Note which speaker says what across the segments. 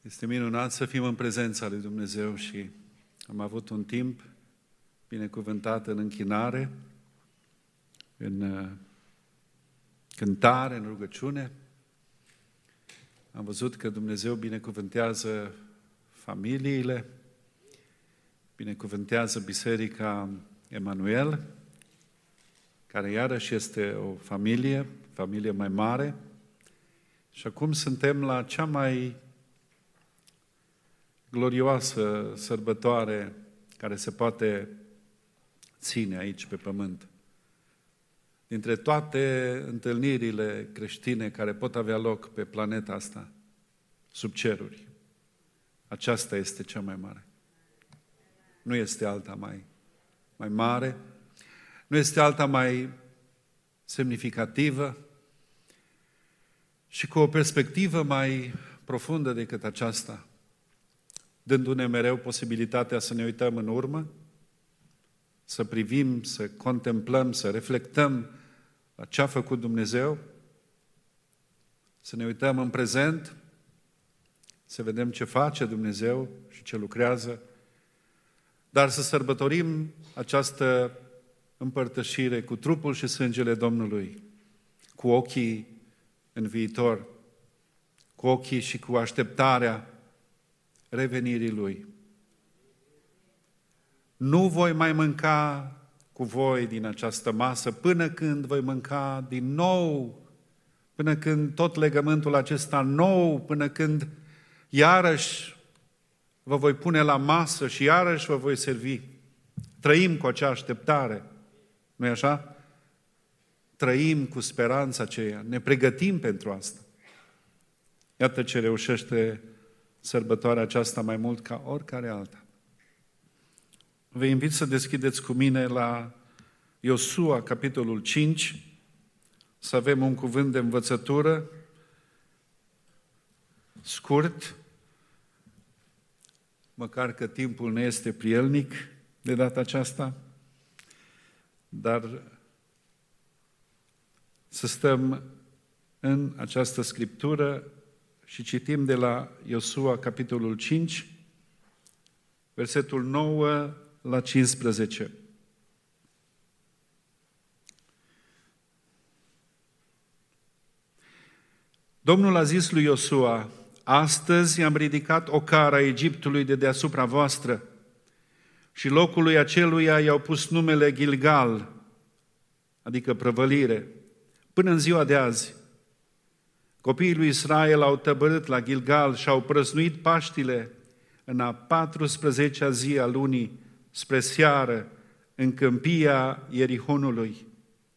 Speaker 1: Este minunat să fim în prezența lui Dumnezeu și am avut un timp binecuvântat în închinare, în cântare, în rugăciune. Am văzut că Dumnezeu binecuvântează familiile, binecuvântează Biserica Emanuel, care iarăși este o familie mai mare. Și acum suntem la cea mai glorioasă sărbătoare care se poate ține aici pe pământ. Dintre toate întâlnirile creștine care pot avea loc pe planeta asta, sub ceruri, aceasta este cea mai mare. Nu este alta mai mare, nu este alta mai semnificativă și cu o perspectivă mai profundă decât aceasta, dându-ne mereu posibilitatea să ne uităm în urmă, să privim, să contemplăm, să reflectăm la ce a făcut Dumnezeu, să ne uităm în prezent, să vedem ce face Dumnezeu și ce lucrează, dar să sărbătorim această împărtășire cu trupul și sângele Domnului, cu ochii în viitor, cu ochii și cu așteptarea revenirii Lui. Nu voi mai mânca cu voi din această masă până când voi mânca din nou, până când tot legământul acesta nou, până când iarăși vă voi pune la masă și iarăși vă voi servi. Trăim cu acea așteptare, nu-i așa? Trăim cu speranța aceea, ne pregătim pentru asta. Iată ce reușește sărbătoarea aceasta mai mult ca oricare alta. Vă invit să deschideți cu mine la Iosua, capitolul 5, să avem un cuvânt de învățătură scurt, măcar că timpul ne este prielnic de data aceasta, dar să stăm în această scriptură și citim de la Iosua, capitolul 5, versetul 9 la 15. Domnul a zis lui Iosua: astăzi am ridicat o cara Egiptului de deasupra voastră și locului aceluia i-au pus numele Gilgal, adică prăvălire, până în ziua de azi. Copiii lui Israel au tăbărât la Gilgal și au prăznuit Paștile în a 14-a zi a lunii, spre seară, în câmpia Ierihonului.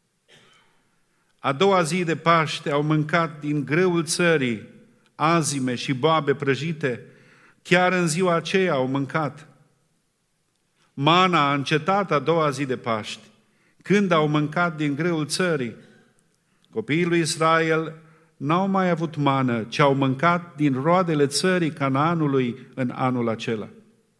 Speaker 1: A doua zi de Paște au mâncat din grâul țării azime și boabe prăjite, chiar în ziua aceea au mâncat. Mana a încetat a doua zi de Paști, când au mâncat din grâul țării. Copiii lui Israel n-au mai avut mană, ci au mâncat din roadele țării Canaanului în anul acela.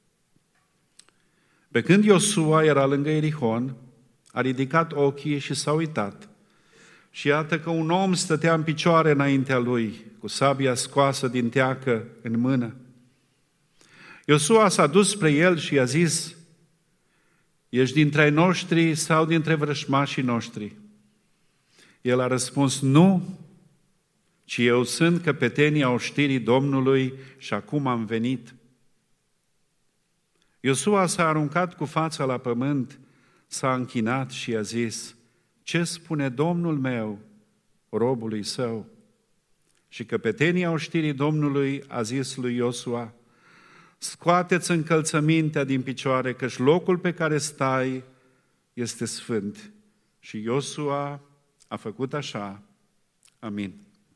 Speaker 1: Pe când Iosua era lângă Ierihon, a ridicat ochii și s-a uitat. Și iată că un om stătea în picioare înaintea lui, cu sabia scoasă din teacă în mână. Iosua s-a dus spre el și i-a zis: ești dintre ai noștri sau dintre vrășmașii noștri? El a răspuns: nu, ci eu sunt căpetenia oștirii Domnului și acum am venit. Iosua s-a aruncat cu fața la pământ, s-a închinat și i-a zis: ce spune Domnul meu, robului său? Și căpetenia oștirii Domnului a zis lui Iosua: scoateți încălțămintea din picioare, căci locul pe care stai este sfânt. Și Iosua a făcut așa. Amin.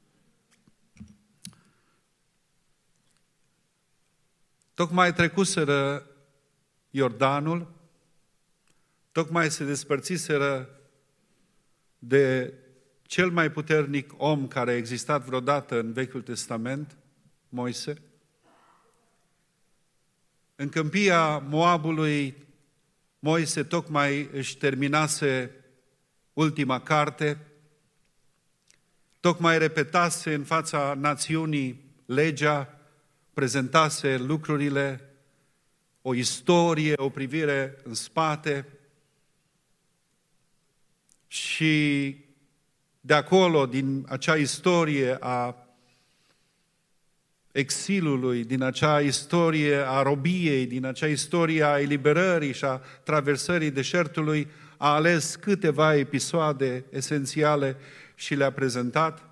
Speaker 1: Tocmai trecuseră Iordanul, tocmai se despărțiseră de cel mai puternic om care a existat vreodată în Vechiul Testament, Moise. În câmpia Moabului, Moise tocmai își terminase ultima carte, tocmai repetase în fața națiunii legea prezentase lucrurile, o istorie, o privire în spate și de acolo, din acea istorie a exilului, din acea istorie a robiei, din acea istorie a eliberării și a traversării deșertului, a ales câteva episoade esențiale și le-a prezentat.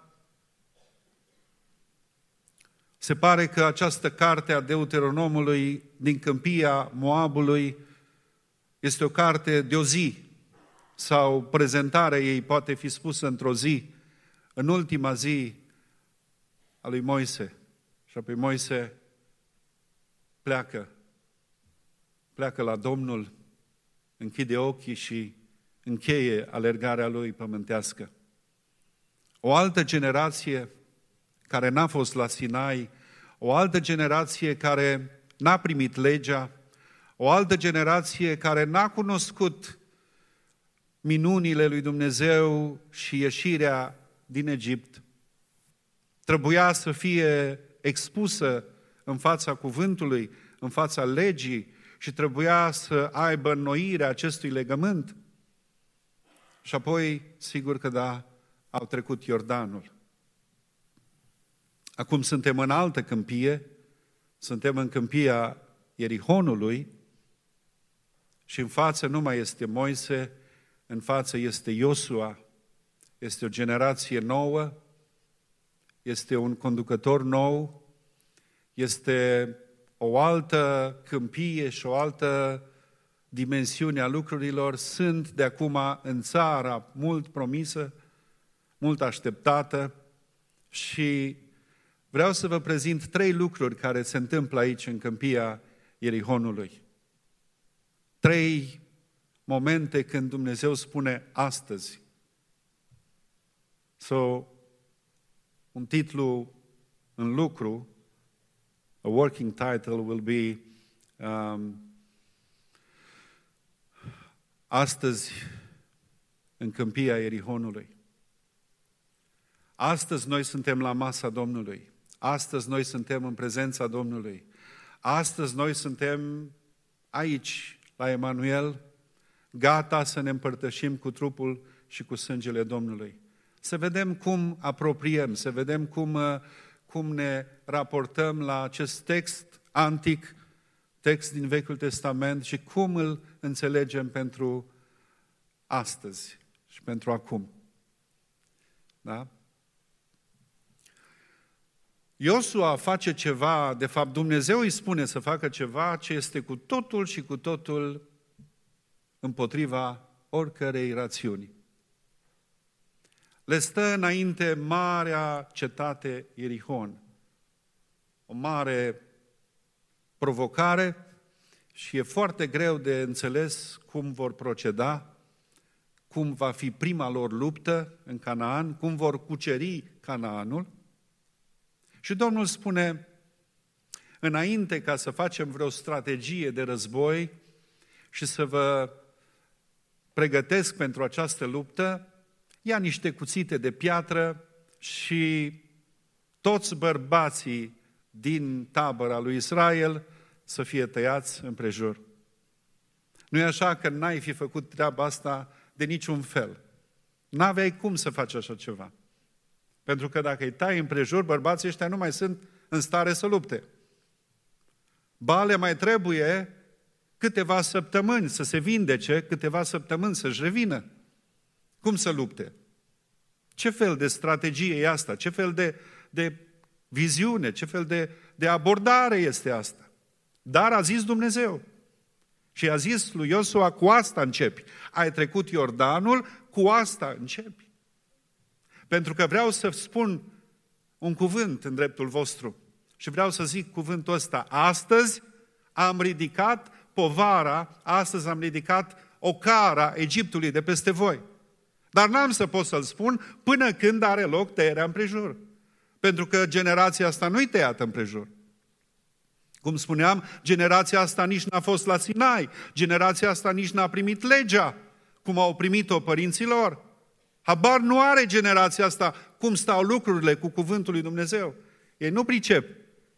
Speaker 1: Se pare că această carte a Deuteronomului din câmpia Moabului este o carte de o zi, sau prezentarea ei poate fi spusă într-o zi, în ultima zi a lui Moise. Și apoi Moise pleacă la Domnul, închide ochii și încheie alergarea lui pământească. O altă generație care n-a fost la Sinai, o altă generație care n-a primit legea, o altă generație care n-a cunoscut minunile lui Dumnezeu și ieșirea din Egipt, trebuia să fie expusă în fața cuvântului, în fața legii și trebuia să aibă înnoirea acestui legământ. Și apoi, sigur că da, au trecut Iordanul. Acum suntem în altă câmpie, suntem în câmpia Ierihonului și în față nu mai este Moise, în față este Iosua, este o generație nouă, este un conducător nou, este o altă câmpie și o altă dimensiune a lucrurilor. Sunt de acum în țara mult promisă, mult așteptată și vreau să vă prezint 3 lucruri care se întâmplă aici în câmpia Ierihonului. 3 momente când Dumnezeu spune astăzi. Un titlu în lucru, a working title will be astăzi în câmpia Ierihonului. Astăzi noi suntem la masa Domnului. Astăzi noi suntem în prezența Domnului. Astăzi noi suntem aici, la Emanuel, gata să ne împărtășim cu trupul și cu sângele Domnului. Să vedem cum apropiem, să vedem cum ne raportăm la acest text antic, text din Vechiul Testament și cum îl înțelegem pentru astăzi și pentru acum. Da? Iosua face ceva, de fapt Dumnezeu îi spune să facă ceva ce este cu totul și cu totul împotriva oricărei rațiuni. Le stă înainte marea cetate Ierihon, o mare provocare și e foarte greu de înțeles cum vor proceda, cum va fi prima lor luptă în Canaan, cum vor cuceri Canaanul. Și Domnul spune, înainte ca să facem vreo strategie de război și să vă pregătesc pentru această luptă, ia niște cuțite de piatră și toți bărbații din tabăra lui Israel să fie tăiați împrejur. Nu e așa că n-ai fi făcut treaba asta de niciun fel. N-aveai cum să faci așa ceva. Pentru că dacă îi tai împrejur, bărbații ăștia nu mai sunt în stare să lupte. Ba le mai trebuie câteva săptămâni să se vindece, câteva săptămâni să-și revină. Cum să lupte? Ce fel de strategie e asta? Ce fel de viziune? Ce fel de abordare este asta? Dar a zis Dumnezeu. Și a zis lui Iosua, cu asta începi. Ai trecut Iordanul, cu asta începi. Pentru că vreau să spun un cuvânt în dreptul vostru. Și vreau să zic cuvântul ăsta. Astăzi am ridicat povara, astăzi am ridicat ocara Egiptului de peste voi. Dar n-am să pot să-l spun până când are loc tăierea împrejur. Pentru că generația asta nu-i tăiată împrejur. Cum spuneam, generația asta nici n-a fost la Sinai. Generația asta nici n-a primit legea, cum au primit-o părinții lor. Habar nu are generația asta cum stau lucrurile cu cuvântul lui Dumnezeu. Ei nu pricep.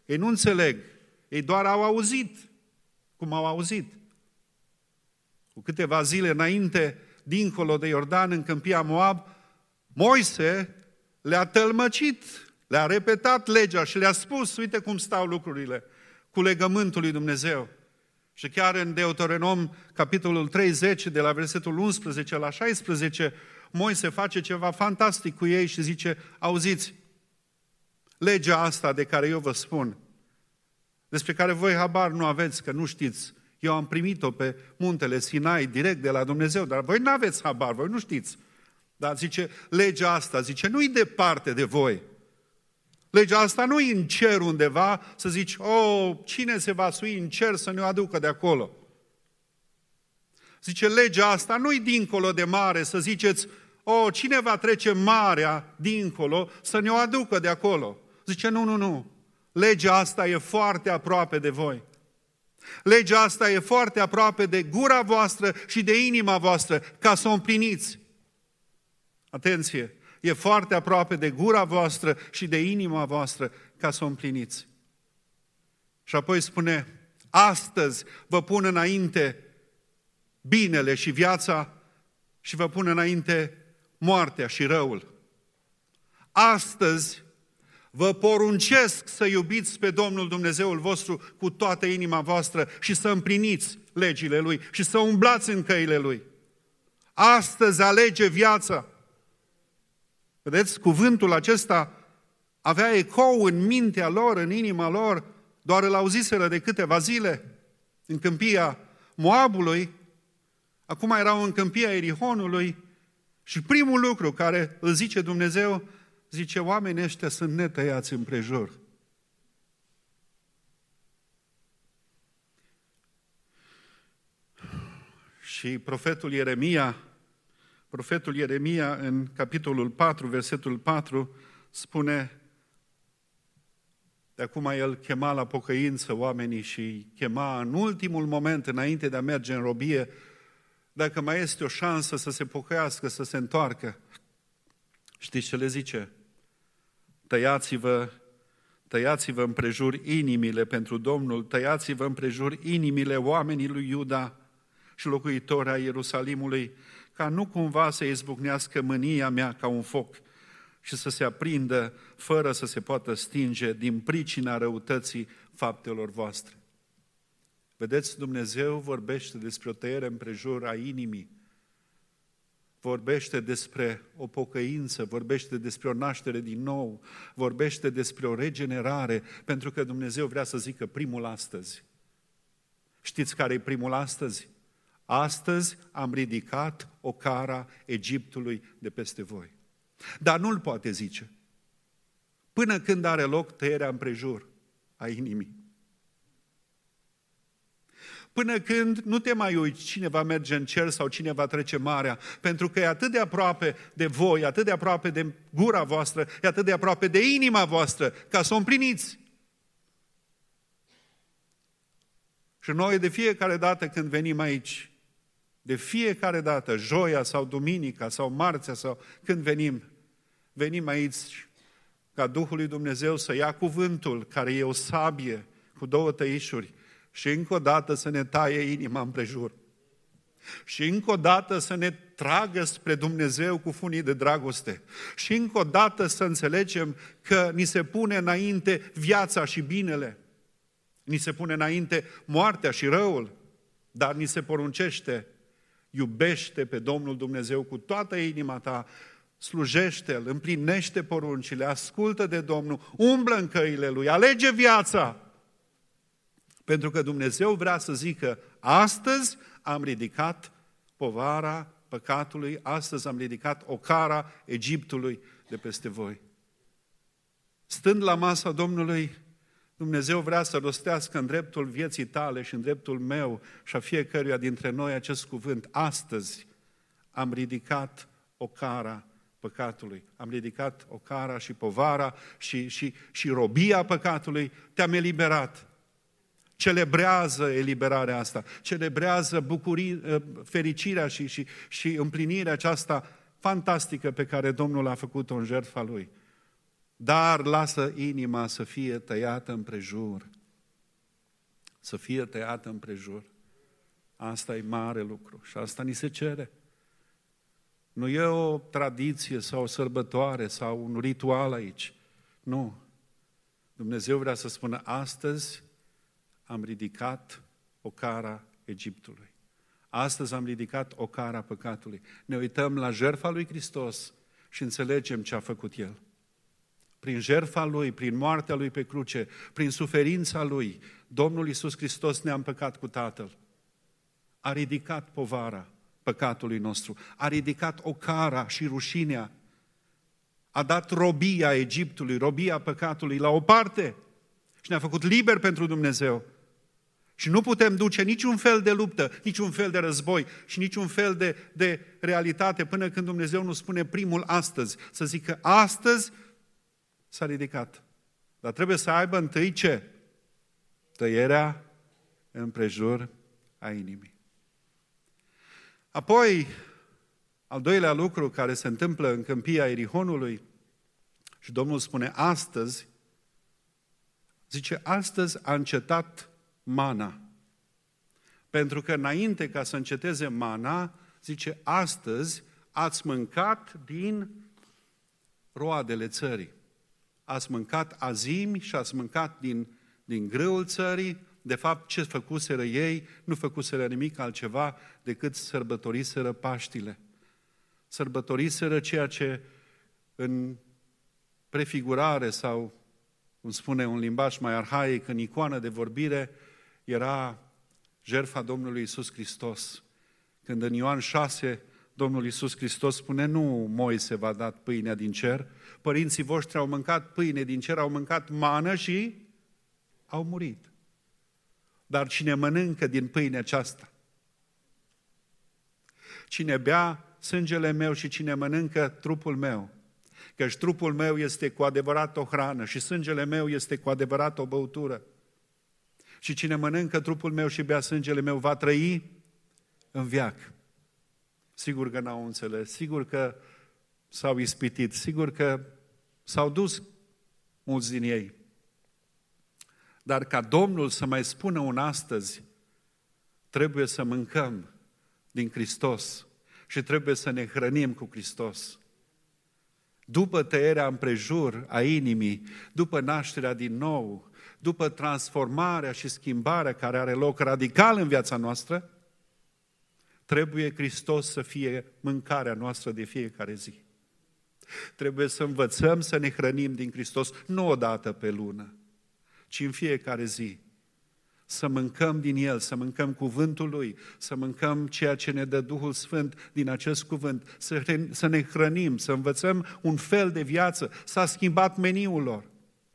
Speaker 1: Ei nu înțeleg. Ei doar au auzit cum au auzit. Cu câteva zile înainte, dincolo de Iordan, în câmpia Moab, Moise le-a tălmăcit, le-a repetat legea și le-a spus, uite cum stau lucrurile cu legământul lui Dumnezeu. Și chiar în Deuteronom, capitolul 30, de la versetul 11 la 16, Moise face ceva fantastic cu ei și zice, auziți, legea asta de care eu vă spun, despre care voi habar nu aveți, că nu știți, eu am primit-o pe muntele Sinai direct de la Dumnezeu, dar voi nu aveți habar, voi nu știți. Dar zice, legea asta, zice, nu-i departe de voi. Legea asta nu-i în cer undeva să zici, cine se va sui în cer să ne o aducă de acolo. Zice, legea asta nu-i dincolo de mare să ziceți, cine va trece marea dincolo să ne o aducă de acolo. Zice, nu. Legea asta e foarte aproape de voi. Legea asta e foarte aproape de gura voastră și de inima voastră, ca să o împliniți. Atenție! E foarte aproape de gura voastră și de inima voastră, ca să o împliniți. Și apoi spune, astăzi vă pun înainte binele și viața și vă pun înainte moartea și răul. Astăzi vă poruncesc să iubiți pe Domnul Dumnezeul vostru cu toată inima voastră și să împliniți legile Lui și să umblați în căile Lui. Astăzi alege viața. Vedeți, cuvântul acesta avea ecou în mintea lor, în inima lor, doar îl auziseră de câteva zile în câmpia Moabului, acum erau în câmpia Erihonului și primul lucru care îl zice Dumnezeu, zice, oamenii ăștia sunt netăiați împrejur. Și profetul Ieremia în capitolul 4, versetul 4, spune, de acum el chema la pocăință oamenii și chema în ultimul moment, înainte de a merge în robie, dacă mai este o șansă să se pocăiască, să se întoarcă. Știți ce le zice? Tăiați-vă împrejur inimile pentru Domnul, tăiați-vă împrejur inimile oamenii lui Iuda și locuitori ai Ierusalimului, ca nu cumva să izbucnească mânia mea ca un foc și să se aprindă fără să se poată stinge din pricina răutății faptelor voastre. Vedeți, Dumnezeu vorbește despre o tăiere împrejur a inimii, vorbește despre o pocăință, vorbește despre o naștere din nou, vorbește despre o regenerare, pentru că Dumnezeu vrea să zică primul astăzi. Știți care e primul astăzi? Astăzi am ridicat ocara Egiptului de peste voi. Dar nu-l poate zice până când are loc tăierea împrejur a inimii. Până când nu te mai uiți cine va merge în cer sau cine va trece marea, pentru că e atât de aproape de voi, atât de aproape de gura voastră, e atât de aproape de inima voastră, ca să o împliniți. Și noi de fiecare dată când venim aici, de fiecare dată, joia sau duminica sau marțea sau când venim aici ca Duhul lui Dumnezeu să ia cuvântul care e o sabie cu două tăișuri și încă o dată să ne taie inima împrejur. Și încă o dată să ne tragă spre Dumnezeu cu funii de dragoste. Și încă o dată să înțelegem că ni se pune înainte viața și binele. Ni se pune înainte moartea și răul. Dar ni se poruncește, iubește pe Domnul Dumnezeu cu toată inima ta, slujește-L, împlinește poruncile, ascultă de Domnul, umblă în căile Lui, alege viața. Pentru că Dumnezeu vrea să zică, astăzi am ridicat povara păcatului, astăzi am ridicat ocara Egiptului de peste voi. Stând la masa Domnului, Dumnezeu vrea să rostească în dreptul vieții tale și în dreptul meu și a fiecăruia dintre noi acest cuvânt. Astăzi am ridicat ocara păcatului. Am ridicat ocara și povara și robia păcatului. Te-am eliberat. Celebrează eliberarea asta. Celebrează fericirea și împlinirea aceasta fantastică pe care Domnul a făcut-o în jertfa Lui. dar lasă inima să fie tăiată împrejur. Să fie tăiată împrejur. Asta e mare lucru și asta ni se cere. Nu e o tradiție sau o sărbătoare sau un ritual aici. Nu. Dumnezeu vrea să spună, astăzi am ridicat ocara Egiptului. Astăzi am ridicat ocara păcatului. Ne uităm la jertfa lui Hristos și înțelegem ce a făcut El. Prin jertfa Lui, prin moartea Lui pe cruce, prin suferința Lui, Domnul Iisus Hristos ne-a împăcat cu Tatăl. A ridicat povara păcatului nostru, a ridicat ocara și rușinea, a dat robia Egiptului, robia păcatului la o parte și ne-a făcut liber pentru Dumnezeu. Și nu putem duce niciun fel de luptă, niciun fel de război și niciun fel de realitate până când Dumnezeu nu spune primul astăzi. Să zică, astăzi s-a ridicat. Dar trebuie să aibă întâi ce? Tăierea împrejur a inimii. Apoi, al doilea lucru care se întâmplă în câmpia Ierihonului, și Domnul spune astăzi, zice, astăzi a încetat mana. Pentru că înainte ca să înceteze mana, zice, astăzi ați mâncat din roadele țării. Ați mâncat azimi și ați mâncat din grâul țării. De fapt, ce făcuseră ei? Nu făcuseră nimic altceva decât sărbătoriseră Paștile. Sărbătoriseră ceea ce în prefigurare sau, cum spune un limbaj mai arhaic, în icoană de vorbire, era jertfa Domnului Iisus Hristos. Când în Ioan 6, Domnul Iisus Hristos spune, nu Moise v-a dat pâinea din cer, părinții voștri au mâncat pâine din cer, au mâncat mană și au murit. Dar cine mănâncă din pâinea aceasta, cine bea sângele meu și cine mănâncă trupul meu, căci trupul meu este cu adevărat o hrană și sângele meu este cu adevărat o băutură. Și cine mănâncă trupul meu și bea sângele meu va trăi în veac. Sigur că n-au înțeles, sigur că s-au ispitit, sigur că s-au dus mulți din ei. Dar ca Domnul să mai spună un astăzi, trebuie să mâncăm din Hristos și trebuie să ne hrănim cu Hristos. După tăierea împrejur a inimii, după nașterea din nou, după transformarea și schimbarea care are loc radical în viața noastră, trebuie Hristos să fie mâncarea noastră de fiecare zi. Trebuie să învățăm să ne hrănim din Hristos, nu o dată pe lună, ci în fiecare zi. Să mâncăm din El, să mâncăm cuvântul Lui, să mâncăm ceea ce ne dă Duhul Sfânt din acest cuvânt, să ne hrănim, să învățăm un fel de viață. S-a schimbat meniul lor.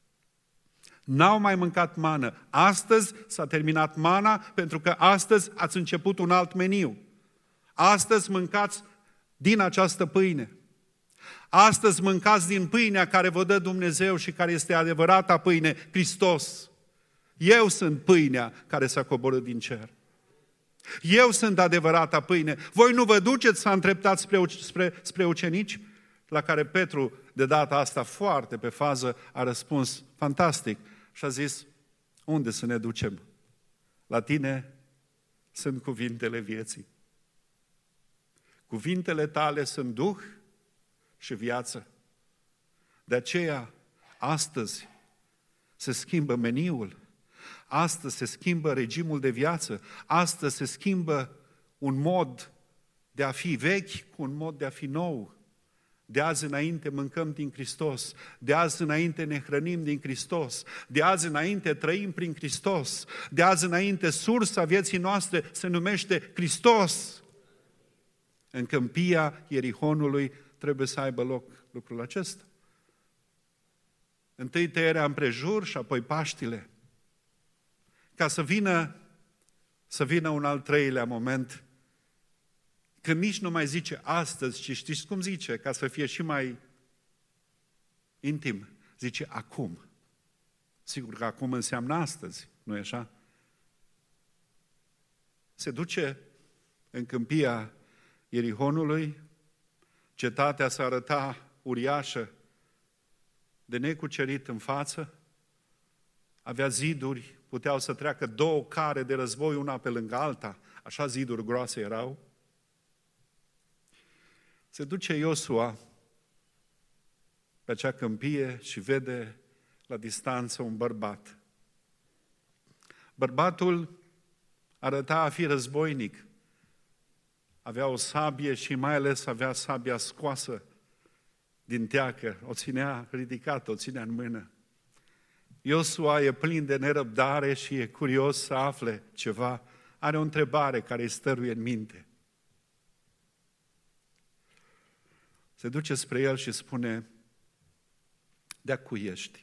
Speaker 1: N-au mai mâncat mană. Astăzi s-a terminat mana pentru că astăzi ați început un alt meniu. Astăzi mâncați din această pâine. Astăzi mâncați din pâinea care vă dă Dumnezeu și care este adevărata pâine, Hristos. Eu sunt pâinea care s-a coborât din cer. Eu sunt adevărata pâine. Voi nu vă duceți să întreptați spre ucenici? La care Petru, de data asta foarte pe fază, a răspuns fantastic și a zis, unde să ne ducem? La tine sunt cuvintele vieții. Cuvintele tale sunt Duh și viață. De aceea, astăzi se schimbă meniul, astăzi se schimbă regimul de viață, astăzi se schimbă un mod de a fi vechi cu un mod de a fi nou. De azi înainte mâncăm din Hristos, de azi înainte ne hrănim din Hristos, de azi înainte trăim prin Hristos, de azi înainte sursa vieții noastre se numește Hristos. În câmpia Ierihonului trebuie să aibă loc lucrul acesta. Întâi tăierea împrejur și apoi Paștile. Ca să vină un al treilea moment, când nici nu mai zice astăzi, ci știți cum zice, ca să fie și mai intim, zice acum. Sigur că acum înseamnă astăzi, nu-i așa? Se duce în câmpia Ierihonului, cetatea se arăta uriașă, de necucerit în față, avea ziduri, puteau să treacă 2 care de război una pe lângă alta, așa ziduri groase erau. Se duce Iosua pe acea câmpie și vede la distanță un bărbat. Bărbatul arăta a fi războinic. Avea o sabie și mai ales avea sabia scoasă din teacă. O ținea ridicată, o ținea în mână. Iosua e plin de nerăbdare și e curios să afle ceva. Are o întrebare care îi stăruie în minte. Se duce spre el și spune: de-a cui ești?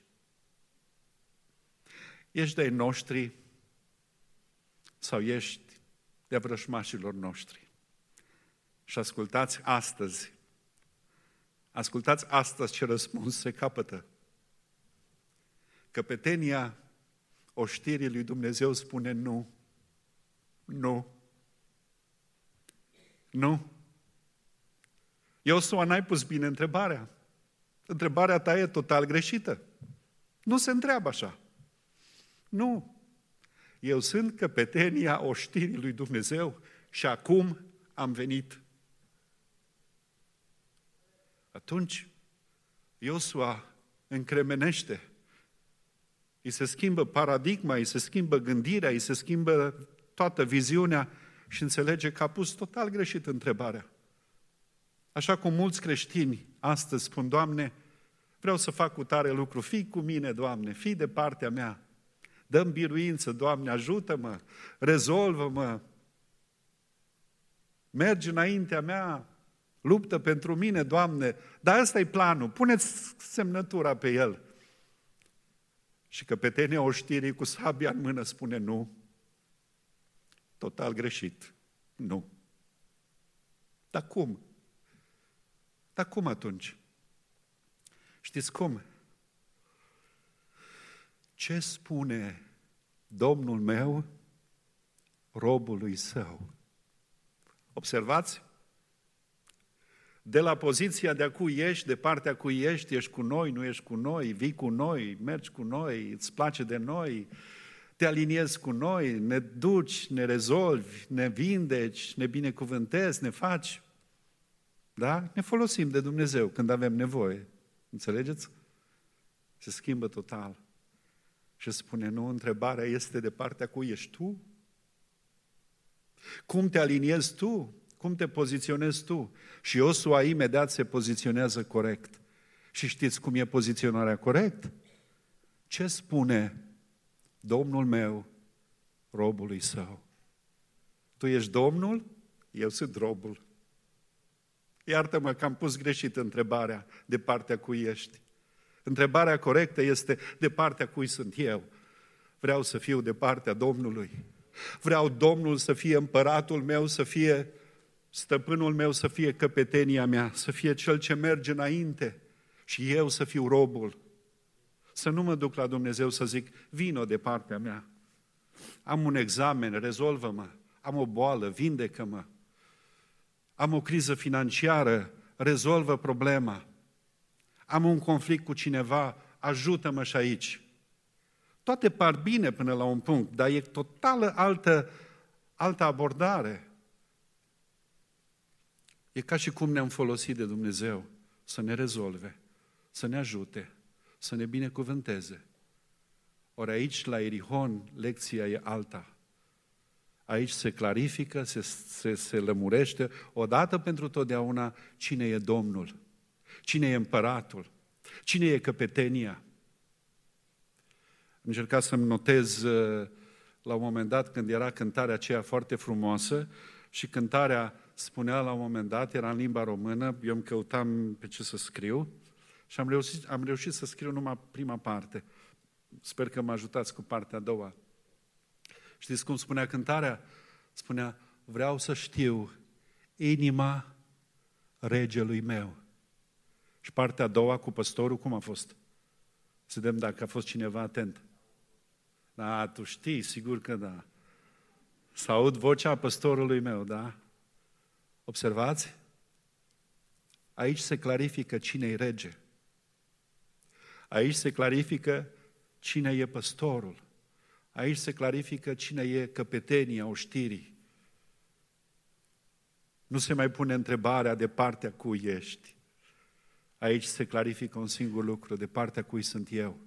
Speaker 1: Ești de-ai noștri sau ești de-a vrăjmașilor noștri? Și ascultați astăzi ce răspuns se capătă. Căpetenia oștirii lui Dumnezeu spune nu, nu, nu. Iosua, n-ai pus bine întrebarea. Întrebarea ta e total greșită. Nu se întreabă așa. Nu. Eu sunt căpetenia oștirii lui Dumnezeu și acum am venit. Atunci Iosua încremenește. Îi se schimbă paradigma, îi se schimbă gândirea, îi se schimbă toată viziunea și înțelege că a pus total greșit întrebarea. Așa cum mulți creștini astăzi spun: Doamne, vreau să fac cu tare lucru, fii cu mine, Doamne, fii de partea mea, dă-mi biruință, Doamne, ajută-mă, rezolvă-mă, mergi înaintea mea, luptă pentru mine, Doamne, dar ăsta e planul, puneți semnătura pe el. Și căpetenia oștirii cu sabia în mână spune nu, total greșit, nu. Dar cum? Dar cum atunci? Știți cum? Ce spune Domnul meu robului său? Observați? De la poziția de a cui ești, de partea cui ești cu noi, nu ești cu noi, vii cu noi, mergi cu noi, îți place de noi, te aliniezi cu noi, ne duci, ne rezolvi, ne vindeci, ne binecuvântezi, ne faci. Da? Ne folosim de Dumnezeu când avem nevoie. Înțelegeți? Se schimbă total. Și spune, nu, întrebarea este de partea cui ești tu? Cum te aliniezi tu? Cum te poziționezi tu? Și Iosua imediat se poziționează corect. Și știți cum e poziționarea corect? Ce spune Domnul meu robului său? Tu ești Domnul? Eu sunt robul. Iartă-mă că am pus greșit întrebarea de partea cui ești. Întrebarea corectă este de partea cui sunt eu. Vreau să fiu de partea Domnului. Vreau Domnul să fie împăratul meu, să fie stăpânul meu, să fie căpetenia mea, să fie cel ce merge înainte și eu să fiu robul. Să nu mă duc la Dumnezeu să zic, vino de partea mea. Am un examen, rezolvă-mă. Am o boală, vindecă-mă. Am o criză financiară, rezolvă problema. Am un conflict cu cineva, ajută-mă și aici. Toate par bine până la un punct, dar e totală altă abordare. E ca și cum ne-am folosit de Dumnezeu să ne rezolve, să ne ajute, să ne binecuvânteze. Ori aici, la Ierihon, lecția e alta. Aici se clarifică, se lămurește, odată pentru totdeauna, cine e Domnul, cine e împăratul, cine e căpetenia. Am încercat să-mi notez la un moment dat când era cântarea aceea foarte frumoasă și cântarea spunea la un moment dat, era în limba română, eu îmi căutam pe ce să scriu și am reușit să scriu numai prima parte. Sper că mă ajutați cu partea a doua. Știți cum spunea cântarea? Spunea, vreau să știu inima regelui meu. Și partea a doua cu păstorul, cum a fost? Să vedem dacă a fost cineva atent. Da, tu știi, sigur că da. Să aud vocea păstorului meu, da? Observați? Aici se clarifică cine-i rege. Aici se clarifică cine e păstorul. Aici se clarifică cine e căpetenia oștirii. Nu se mai pune întrebarea de partea cui ești. Aici se clarifică un singur lucru, de partea cui sunt eu.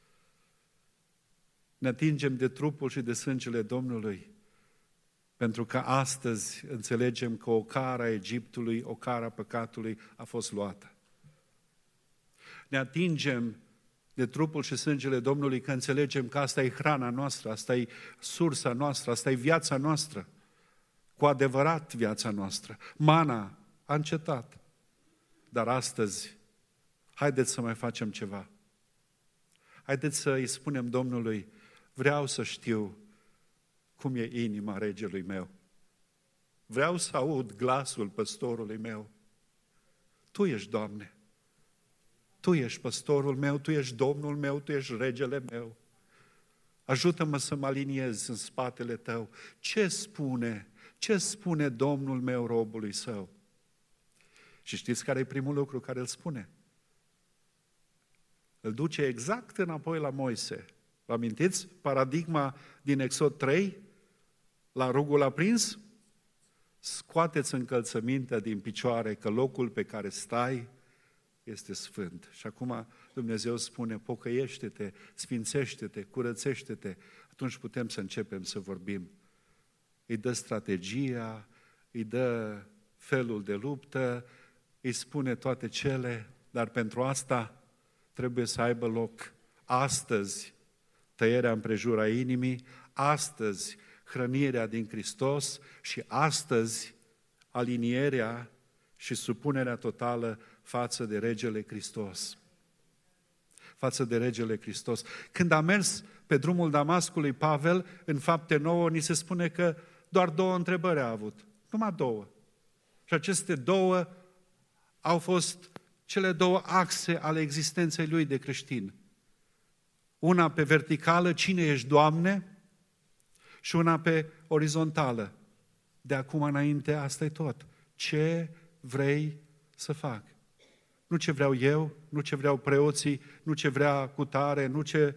Speaker 1: Ne atingem de trupul și de sângele Domnului, pentru că astăzi înțelegem că o cara Egiptului, o cara păcatului a fost luată. Ne atingem de trupul și sângele Domnului că înțelegem că asta e hrana noastră, asta e sursa noastră, asta e viața noastră, cu adevărat viața noastră. Mana a încetat, dar astăzi haideți să mai facem ceva. Haideți să îi spunem Domnului, vreau să știu cum e inima regelui meu. Vreau să aud glasul păstorului meu. Tu ești, Doamne. Tu ești păstorul meu, Tu ești Domnul meu, Tu ești regele meu. Ajută-mă să mă aliniez în spatele Tău. Ce spune Domnul meu robului Său? Și știți care e primul lucru care îl spune? Îl duce exact înapoi la Moise. Vă amintiți paradigma din Exod 3? La rugul aprins? Scoateți încălțămintea din picioare, că locul pe care stai este sfânt. Și acum Dumnezeu spune, pocăiește-te, sfințește-te, curățește-te. Atunci putem să începem să vorbim. Îi dă strategia, îi dă felul de luptă, îi spune toate cele, dar pentru asta trebuie să aibă loc astăzi tăierea împrejura inimii, astăzi hrănirea din Hristos și astăzi alinierea și supunerea totală față de Regele Hristos. Față de Regele Hristos. Când a mers pe drumul Damascului Pavel, în Fapte 9, ni se spune că doar 2 întrebări a avut. Numai 2. Și aceste 2 au fost cele 2 axe ale existenței lui de creștin. Una pe verticală, cine ești, Doamne? Și una pe orizontală. De acum înainte, asta e tot. Ce vrei să fac? Nu ce vreau eu, nu ce vreau preoții, nu ce vrea cutare, nu ce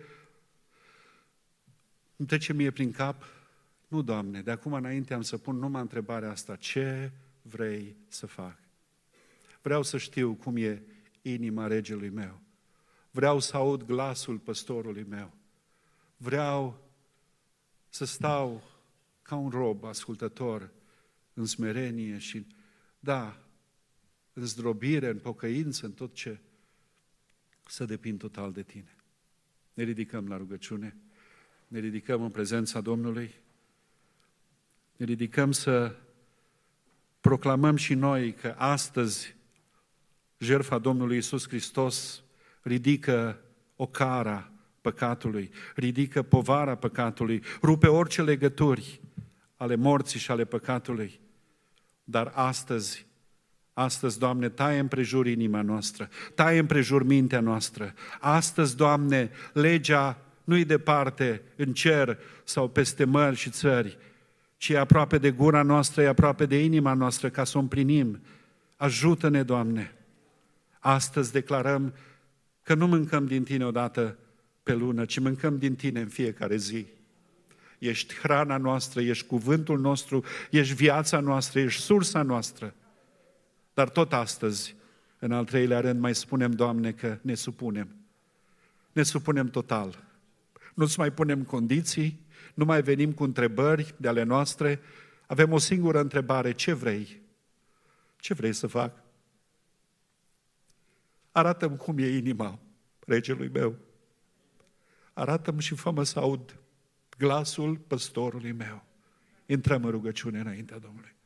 Speaker 1: îmi trece mie prin cap. Nu, Doamne, de acum înainte am să pun numai întrebarea asta. Ce vrei să fac? Vreau să știu cum e inima regelui meu. Vreau să aud glasul păstorului meu. Vreau să stau ca un rob ascultător în smerenie și, da, în zdrobire, în pocăință, în tot ce, să depind total de Tine. Ne ridicăm la rugăciune, ne ridicăm în prezența Domnului, ne ridicăm să proclamăm și noi că astăzi jertfa Domnului Iisus Hristos ridică ocara păcatului, ridică povara păcatului, rupe orice legături ale morții și ale păcatului. Dar astăzi, Doamne, taie împrejur inima noastră, taie împrejur mintea noastră. Astăzi, Doamne, legea nu-i departe în cer sau peste mări și țări, ci e aproape de gura noastră, e aproape de inima noastră ca să o împlinim. Ajută-ne, Doamne! Astăzi declarăm că nu mâncăm din Tine odată pe lună, ci mâncăm din Tine în fiecare zi. Ești hrana noastră, ești cuvântul nostru, ești viața noastră, ești sursa noastră. Dar tot astăzi, în al 3-lea rând, mai spunem, Doamne, că ne supunem. Ne supunem total. Nu-ți mai punem condiții, nu mai venim cu întrebări de ale noastre. Avem o singură întrebare, ce vrei? Ce vrei să fac? Arată-mi cum e inima regelui meu. Arată-mi și fă-mă să aud glasul păstorului meu. Intrăm în rugăciune înaintea Domnului.